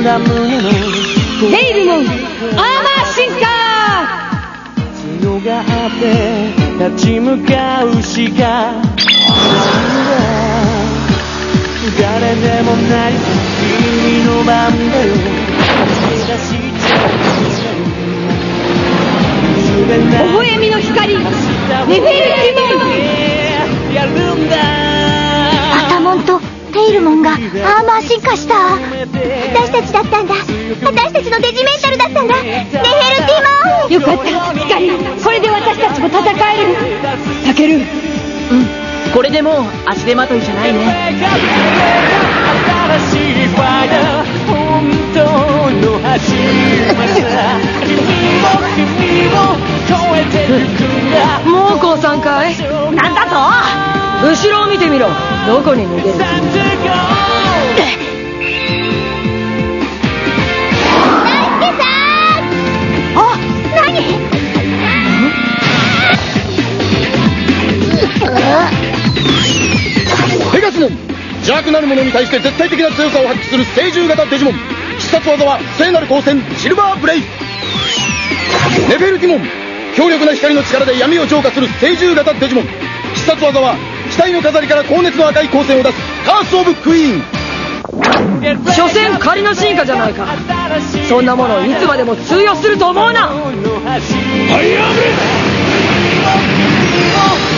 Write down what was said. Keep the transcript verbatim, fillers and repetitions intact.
だ胸のテイルモンアーマー進化。 強がって立ち向かうしか誰でもない君の番だよ。 微笑みの光ネフェルティモン。 やるんだ。 アタモンとテイルモンがアーマー進化した。私たちだったんだ。私たちのデジメンタルだったんだ。ネフェルティモン。 よかった光、これで私たちも戦える。タケル、 うん、これでもう足手まといじゃないね。 新しいファイター本当の始まりだ。君も君も超えてゆくんだ。 もう降参かい。 なんだと。 後ろを見てみろ。どこに逃げるつもりだ。 あ、何？ ペガスモン、邪悪なる者に対して絶対的な強さを発揮する聖獣型デジモン。必殺技は聖なる光線シルバーブレイ。ネフェルティモン、強力な光の力で闇を浄化する聖獣型デジモン。必殺技は死体の飾りから高熱の赤い光線を出すカースオブクイーン。 所詮仮の進化じゃないか。そんなものいつまでも通用すると思うな。 ファイヤーブレイ。